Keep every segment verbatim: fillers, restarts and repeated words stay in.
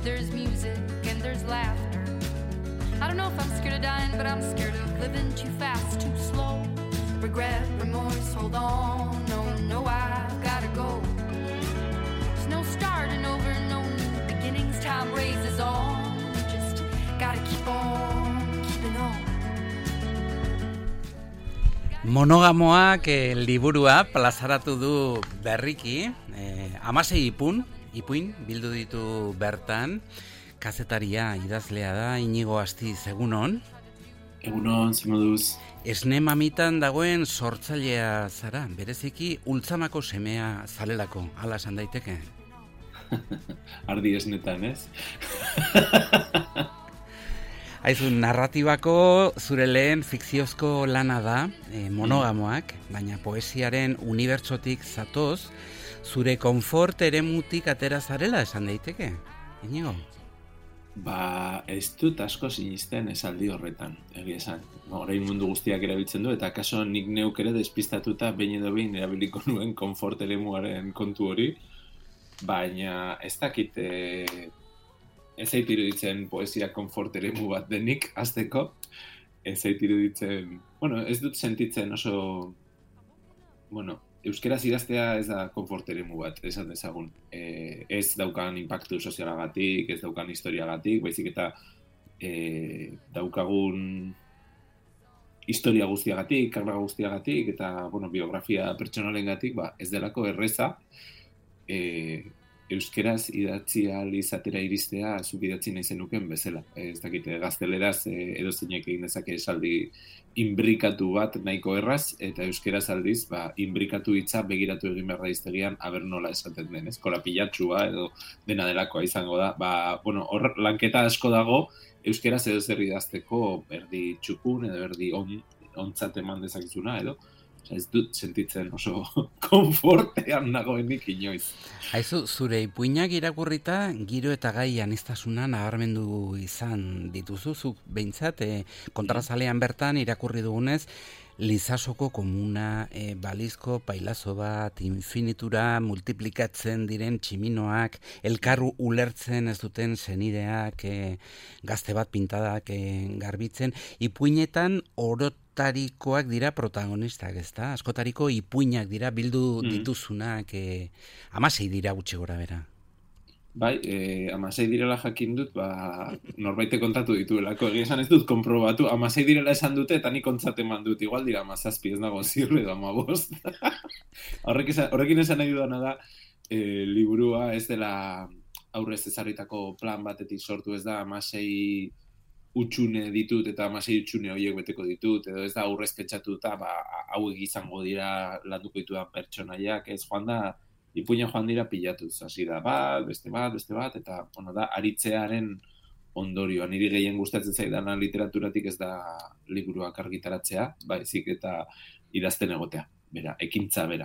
there's music and there's laughter. I don't know if I'm scared of dying, but I'm scared of living too fast, too slow. Regret, remorse, hold on, no, no, I've gotta go. There's no starting over, no new beginnings, time raises on. Just gotta keep on, keeping on. Monogamoak eh, liburua plazaratu du berriki, eh, hamasei ipun, ipuin bildu ditu bertan. Kazetaria, idazlea da, Inigo Astiz, egunon? Egunon, zimoduz. Esne mamitan dagoen sortzailea zara, bereziki ultzamako semea zalelako, hala esan daiteke? Ardi esnetan, ez? Haizu, narratibako zure lehen fikziozko lana da, eh, monogamoak, baina poesiaren unibertsotik zatoz, zure konfort eremutik atera zarela esan daiteke, Inigo? Ba, ez dut asko sinisten esaldi horretan, egia esan. Orain mundu guztiak erabiltzen du, eta kaso nik neuk ere despistatuta behin edo behin erabiliko nuen konfort eremuaren kontu hori, baina ez dakit, e, ez zait iruditzen poesia konfort eremu bat denik, hasteko, ez zait iruditzen, bueno, ez dut sentitzen oso, bueno, euskeraz idaztea ez da konfort eremu bat, esan dezagun. E, ez daukan impactu sozialagatik, ez daukan historiagatik, baizik eta e, daukagun historia guztiagatik, karga guztiagatik, eta bueno, biografia pertsonalengatik, ba, ez delako erreza, e, euskeraz idatzi ahal izatera iristea zuk idatzi nahi zenuken bezala. Ez dakite, gazteleraz e, edo zeinek egin dezake esaldi inbrikatu bat nahiko erraz, eta euskeraz aldiz, ba, inbrikatu hitza begiratu egin behar daiztegian aber nola esaten den, ez? Korapilatxua edo dena delakoa izango da. Ba, bueno, hor lanketa asko dago, euskeraz edo zer idazteko berdi txukun edo berdi on, ontzat eman dezakizuna edo. Ez dut sentitzen oso konfortean nagoenik inoiz. Haizu, zure ipuinak irakurrita giro eta gai aniztasuna nabarmendu izan dituzuzuk behintzat, e, kontrazalean bertan irakurri dugunez, Lizasoko komuna, e, balizko pailazo bat, infinitura multiplikatzen diren tximinoak, elkarru ulertzen ez duten senideak, e, gazte bat pintadak e, garbitzen, ipuinetan orotarikoak dira protagonistak, ezta? Askotariko ipuinak dira bildu mm. dituzunak, e, hamasei dira gutxi gora bera. Bai, eh, hamasei direla jakin dut, ba, norbaite kontatu dituelako, egia esan ez dut konprobatu, hamasei direla esan dute, eta nik ontzat eman dut, igual dira hamazazpi, ez nago zirre edo hamabost. Horrekin esan nahi dudana da, eh, liburua ez dela aurrez ezarritako plan batetik sortu, ez da hamasei utxune ditut, eta hamasei utxune horiek beteko ditut, edo ez da aurrez pentsatuta, ba, hauek izango dira landuko ditudan pertsonaiak, ez joan da, ipuina joan dira pilatuz, hasi da bat, beste bat, beste bat, eta bueno, da aritzearen ondorioa. Niri gehien gustatzen zaidana literaturatik ez da liburuak argitaratzea, baizik eta idazten egotea, bera, ekintza bera,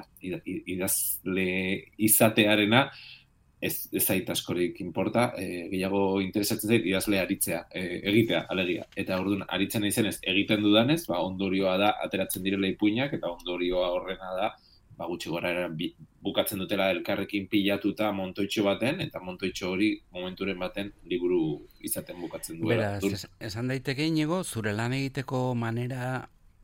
idazle izatearena ez, ez zait askorik inporta, e, gehiago interesatzen zait idazle aritzea, e, egitea, alegia. Eta orduan aritzen naizenez egiten dudanez, ba, ondorioa da ateratzen direla ipuinak, eta ondorioa horrena da ba, gutxi gora bukatzen dutela elkarrekin pilatuta montoitxo baten, eta montoitxo hori momenturen baten liburu izaten bukatzen duela. Beraz, esan daiteke Inigo, zure lan egiteko manera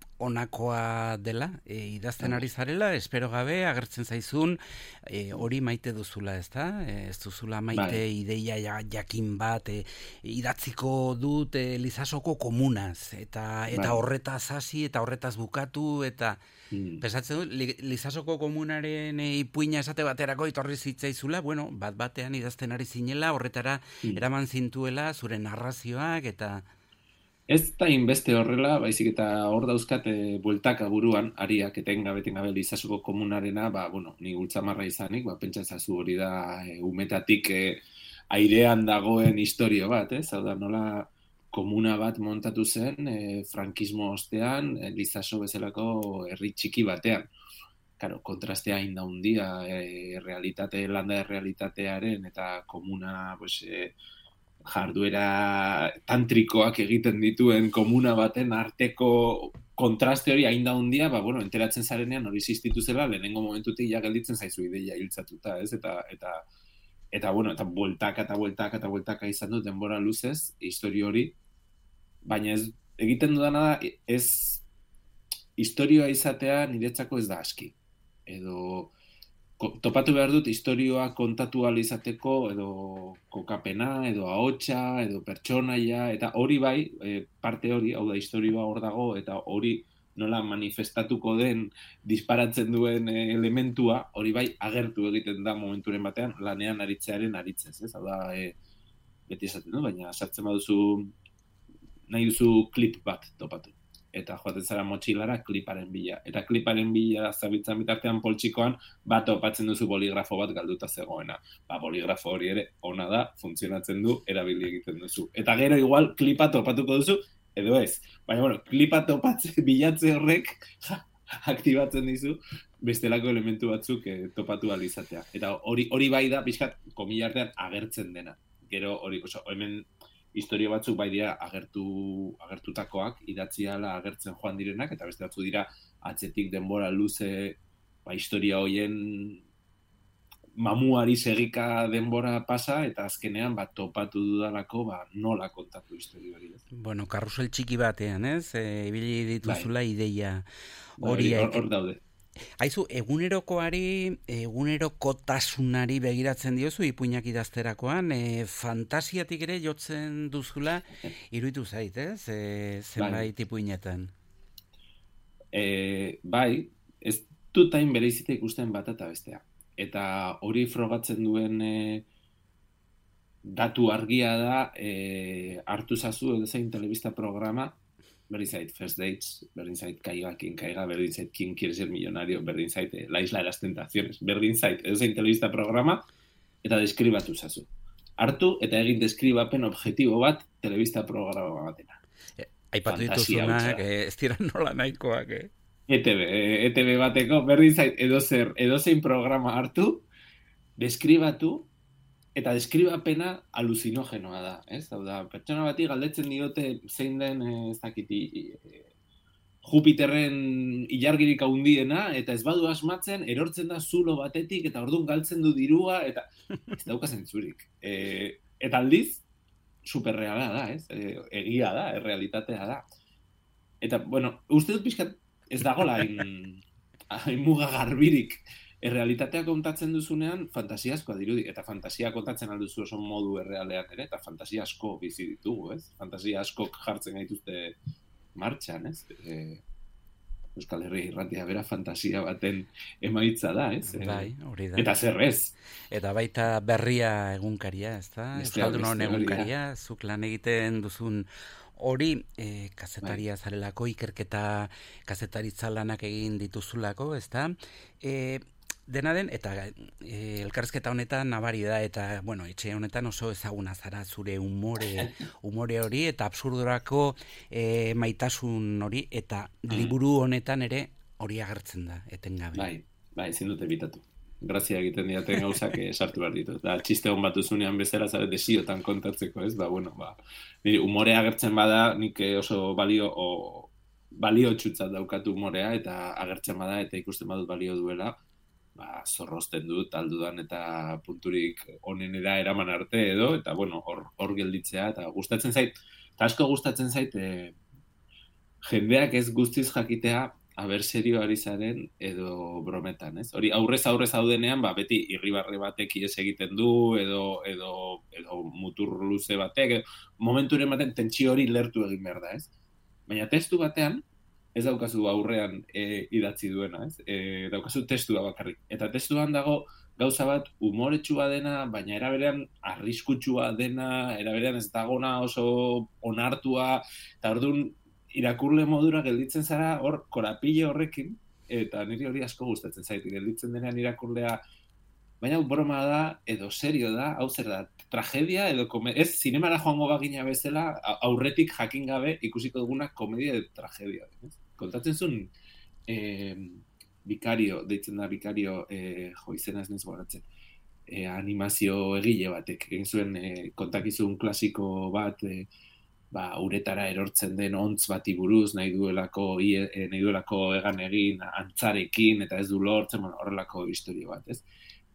onakoa dela, e, idazten ari zarela, espero gabe, agertzen zaizun, e, hori maite duzula, ez da? E, ez duzula maite bai. Ideia jakin bat, e, idatziko dut e, Lizasoko komunaz, eta, eta bai. Horretaz hasi, eta horretaz bukatu, eta mm. pesatzen dut, li, Lizasoko komunaren e, ipuina esate baterako itorri zitzaizula, bueno, bat batean idazten ari zinela, horretara mm. eraman zintuela, zure narrazioak, eta ez da inbeste horrela, baizik eta hor dauzkate bueltaka buruan, ariak etengabe etengabe Lizasoko komunarena, ba, bueno, ni ultzamarra izanik, ba, pentsa ezazu hori da e, umetatik e, airean dagoen historio bat, ez? Hau da, nola komuna bat montatu zen, e, frankismo ostean, e, Lizaso bezalako herri txiki batean. Claro, kontrastea hain da hundia, e, realitate, landa de realitatearen eta komuna, pues, e, jarduera tantrikoak egiten dituen komuna baten arteko kontraste hori hain da hundia, ba, bueno, enteratzen zarenean hori existitu zela, lehenengo momentutik ja gelditzen zaizu ideia hiltzatuta, ez? Eta, eta eta, bueno, eta bueltaka eta bueltaka eta bueltaka izan dut denbora luzez, historio hori, baina ez, egiten dudana da, ez, historioa izatea niretzako ez da aski. Edo, topatu behar dut historioa kontatu ahal izateko, edo kokapena, edo ahotsa, edo pertsonaia, eta hori bai, parte hori, hau da historioa hor dago, eta hori nola manifestatuko den disparatzen duen elementua, hori bai agertu egiten da momenturen batean, lanean aritzearen aritzez, ez? Hau da, e, beti esaten du, baina sartzen baduzu, nahi duzu klip bat topatu. Eta joaten zara motxilara kliparen bila. Eta kliparen bila zabiltzan bitartean poltsikoan, bat topatzen duzu boligrafo bat galduta zegoena. Ba, boligrafo hori ere ona da, funtzionatzen du, erabili egiten duzu. Eta gero igual klipa topatuko duzu, edo ez. Baina, bueno, klipa topatze, bilatze horrek ja, aktibatzen dizu bestelako elementu batzuk eh, topatu ahal izatea. Eta hori hori bai da, pixkat, komila artean agertzen dena. Gero hori, oso, hemen historio batzuk bai dira agertu, agertutakoak, idatzi ala agertzen joan direnak, eta beste batzu dira atzetik denbora luze ba, historia hoien mamuari segika denbora pasa, eta azkenean bat topatu dudalako ba, nola kontatu historia hori. Bueno, karrusel txiki batean, ez? E, ibili dituzula bai. Ideia hori. Hor, hor daude. Haizu, egunerokoari, egunerokotasunari begiratzen diozu ipuinak idazterakoan, e, fantasiatik ere jotzen duzula iruditu zait, ez? E, zenbait bai. Ipuinetan. E, bai, ez dut hain bereizita ikusten bat eta bestea. Eta hori frogatzen duen e, datu argia da, e, hartu zazu edo zein telebista programa, berdin zait First Dates, berdin zait Kaiga, Quien Kaiga, berdin zait Quien Quiere Ser Millonario, berdin zait eh, La Isla de las Tentaciones, berdin zait edo zein telebista programa, eta deskribatu zazu. Hartu eta egin deskribapen objektibo bat telebista programa batena. E, aipatu dituzunak, eh, ez dira nola nahikoak, eh? E T B, E T B bateko, berdin zait edo zer, edo zein programa hartu, deskribatu, eta deskribapena aluzinogenoa da, ez? Hau da, pertsona bati galdetzen diote zein den, ez dakiti, Jupiterren ilargirik handiena, eta ez badu asmatzen, erortzen da zulo batetik, eta orduan galtzen du dirua, eta ez dauka zentzurik. E, eta aldiz, superreala da, ez? E, egia da, errealitatea da. Eta, bueno, uste dut pixkat, ez dagoela hain, hain muga garbirik. Errealitatea kontatzen duzunean, fantasia askoa dirudi. Eta fantasia kontatzen alduzu oso modu errealean ere, eta fantasia asko bizi ditugu, ez? Fantasia askok jartzen gaituzte martxan, ez? E, Euskal Herri irratia bera fantasia baten emaitza da, ez? Bai, hori da. Eta zer ez? Eta baita berria egunkaria, ez da? Euskaldunon egunkaria, zuk lan egiten duzun hori, e, kazetaria zarelako, ikerketa kazetaritza lanak egin dituzulako, ez da? E, dena den, eta e, elkarrizketa honetan nabari da, eta, bueno, etxe honetan oso ezaguna zara zure umore, umore hori, eta absurdorako e, maitasun hori, eta liburu honetan ere hori agertzen da, etengabe. Bai, bai, ezin dute bitatu. Grazia egiten diaten gauzak sartu behar ditut. Da, txiste hon bat uzunean bezala, zabe, desiotan kontatzeko, ez? Ba, bueno, ba, nire umorea agertzen bada, nik oso balio, o, balio txutzat daukatu umorea, eta agertzen bada, eta ikusten badut balio duela, ba, zorrozten dut, aldudan, eta punturik onenera eraman arte edo, eta, bueno, hor, hor gelditzea, eta gustatzen zait, eta asko gustatzen zait, e, jendeak ez guztiz jakitea, aber serio ari zaren edo brometan, ez? Hori aurrez aurrez zaudenean, ba beti irribarre batek ihes egiten du edo edo edo mutur luze batek, momenturen baten tentsio hori lertu egin behar da, ez? Baina testu batean ez daukazu aurrean e, idatzi duena, ez? E, daukazu testua bakarrik. Eta testuan dago gauza bat umoretsua dena, baina eraberean arriskutsua dena, eraberean ez dagona oso onartua, eta orduan irakurle modura gelditzen zara hor korapile horrekin, eta niri hori asko gustatzen zait, gelditzen denean irakurlea, baina broma da, edo serio da, hau zer da, tragedia, edo komedia, ez, zinemara joango bagina bezala, aurretik jakin gabe ikusiko duguna komedia edo tragedia. Ez? Kontatzen zuen, eh, bikario, deitzen da bikario, eh, jo, izena ez nez goratzen, eh, animazio egile batek, egin zuen eh, kontakizun klasiko bat, eh, ba, uretara erortzen den ontz bati buruz, nahi duelako, ie, nahi duelako egan egin, antzarekin, eta ez du lortzen, bueno, horrelako historio bat, ez?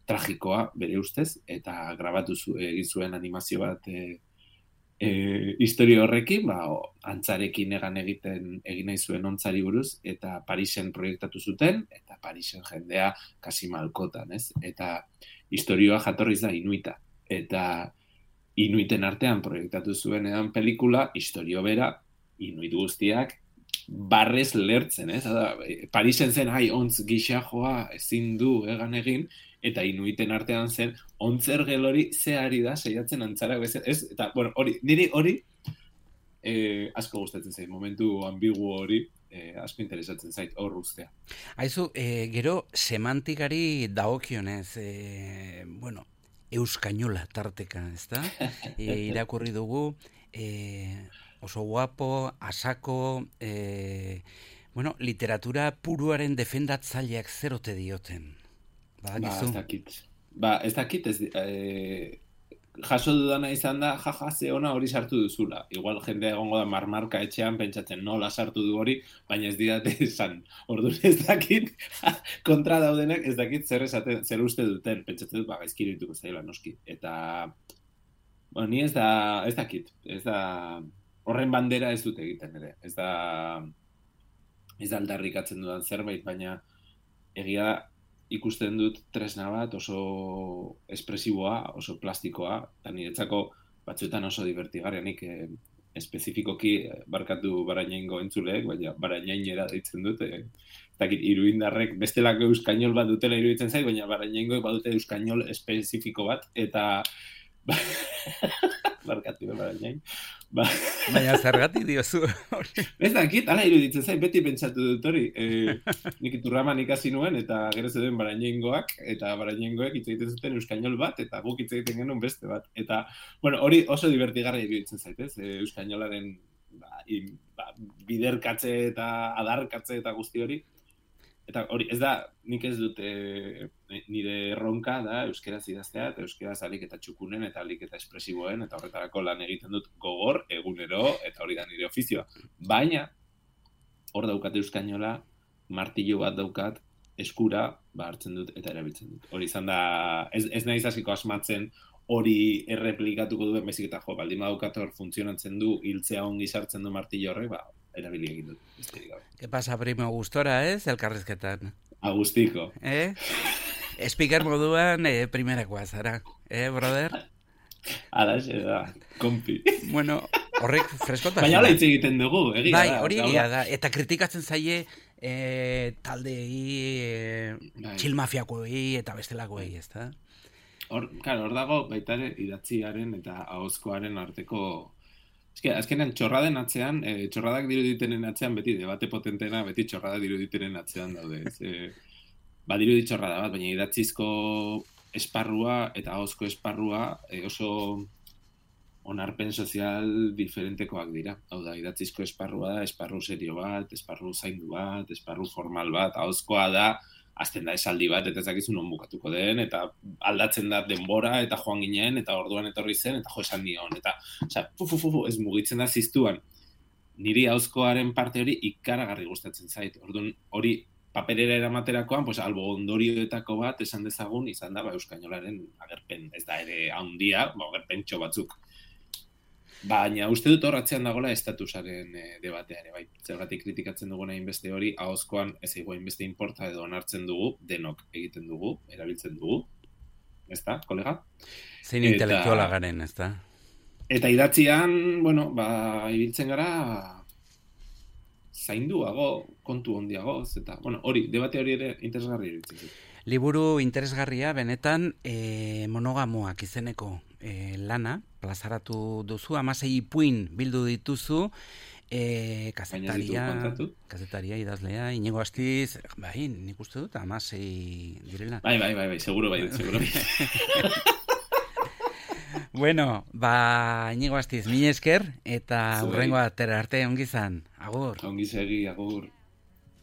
tragikoa bere ustez, eta grabatu zu, egin zuen animazio bat e, e, historia horrekin, ba, o, antzarekin egan egiten egin nahi zuen ontzari buruz, eta Parisen proiektatu zuten, eta Parisen jendea kasi malkotan, ez? Eta historioa jatorriz da inuita, eta inuiten artean proiektatu zuen edan pelikula, historio bera, inuit guztiak, barrez lertzen, ez? Da, Parisen zen, hai, ontz gixajoa ezin du egan egin, eta inuiten artean zen, ontzer gelori ze ari da seiatzen antzara bezala, ez? Eta, bueno, hori, niri hori eh, asko gustatzen zait, momentu ambiguo hori, eh, asko interesatzen zait hor ustea. Aizu, eh, gero semantikari dagokionez, eh, bueno, euskainola tarteka, ezta? E, irakurri dugu, eh, oso guapo, asako, eh, bueno, literatura puruaren defendatzaileak zerote dioten. Ba, ez dakit. Ba, ez dakit, ez, eh, jaso dudana izan da, jaja, ze ona hori sartu duzula. Igual jendea egongo da marmarka etxean, pentsatzen nola sartu du hori, baina ez didate esan. Orduan ez dakit, kontra daudenak ez dakit zer esaten, zer uste duten, pentsatzen dut, ba, gaizkiri dituko zaila, noski. Eta, bueno, ni ez da, ez dakit, ez da, horren bandera ez dut egiten ere. Ez da, ez da aldarrikatzen dudan zerbait, baina egia ikusten dut tresna bat oso espresiboa, oso plastikoa, eta niretzako batzuetan oso divertigarria, nik eh, espezifikoki eh, barkatu Barainaingo entzuleek, baina Barainainera deitzen dut, eh, dakit, iruindarrek bestelako euskainol bat dutela iruditzen zait, baina Barainaingoek badute euskainol espezifiko bat, eta barkatu Barainain. Ba. Baina zergatik diozu hori. Ez dakit, ala iruditzen zait, beti pentsatu dut hori. E, nik Iturraman ikasi nuen, eta gero zeuden Barainaingoak, eta Barainaingoek hitz egiten zuten euskainol bat, eta guk hitz egiten genuen beste bat. Eta, bueno, hori oso divertigarria iruditzen zait, ez? E, euskainolaren ba, in, ba, biderkatze eta adarkatze eta guzti hori. Eta hori, ez da, nik ez dute nire erronka da euskeraz idaztea, eta euskeraz alik eta txukunen, eta alik eta espresiboen, eta horretarako lan egiten dut gogor, egunero, eta hori da nire ofizioa. Baina, hor daukat euskainola, martillo bat daukat, eskura, ba hartzen dut, eta erabiltzen dut. Hori izan da, ez, ez nahiz hasiko asmatzen, hori erreplikatuko duen bezik eta jo, baldin badaukat hor funtzionatzen du, hiltzea ongi sartzen du martillo horrek, ba, erabili egin dut. ¿Qué pasa, primo? Gustora, ez? Elkarrizketan. Agustiko. Eh? Speaker moduan eh, primerakoa zara. Eh, brother? Ala, xe da, kompi. Bueno, horrek freskotasuna. Baina hola hitz egiten dugu, egia bai, da. Hori egia da. Eta kritikatzen zaie eh, taldei, eh, txilmafiakoei eta bestelakoei, ez da? Hor, claro, hor dago baita ere idatziaren eta ahozkoaren arteko. Eske, azkenean txorraden atzean, eh, txorradak diruditenen atzean beti debate potentena, beti txorradak diruditenen atzean daude. Eh, ba, dirudi txorrada bat, baina idatzizko esparrua eta ahozko esparrua eh, oso onarpen sozial diferentekoak dira. Hau da, idatzizko esparrua da, esparru serio bat, esparru zaindu bat, esparru formal bat, ahozkoa da, azten da esaldi bat, eta ez dakizu non bukatuko den, eta aldatzen da denbora, eta joan ginen, eta orduan etorri zen, eta jo esan nion, eta, osea, fu, fu, fu, fu, ez mugitzen da ziztuan. Niri ahozkoaren parte hori ikaragarri gustatzen zait. Orduan, hori paperera eramaterakoan, pues, albo ondorioetako bat, esan dezagun, izan da, ba, euskainolaren agerpen, ez da ere handia, ba, agerpentxo batzuk. Baina uste dut horratzean dagoela estatusaren e, debatea ere, bai. Zergatik kritikatzen dugun hainbeste hori, ahozkoan ez ego hainbeste inporta edo onartzen dugu, denok egiten dugu, erabiltzen dugu. Ez da, kolega? Zein intelektuala garen, ez da? Eta idatzian, bueno, ba, ibiltzen gara zainduago, kontu hondiagoz, eta, bueno, hori, debate hori ere interesgarri iruditzen dut. Liburu interesgarria, benetan, e, monogamoak izeneko e, lana, plazaratu duzu, hamasei ipuin bildu dituzu, e, kazetaria, kazetaria, idazlea, Iñigo Astiz, bai, nik uste dut, hamasei direla. Bai, bai, bai, bai, seguro bai, seguro bai. Bueno, ba, Iñigo Astiz, mila esker, eta hurrengo atera arte, ongi zan, agur. Ongi segi, agur.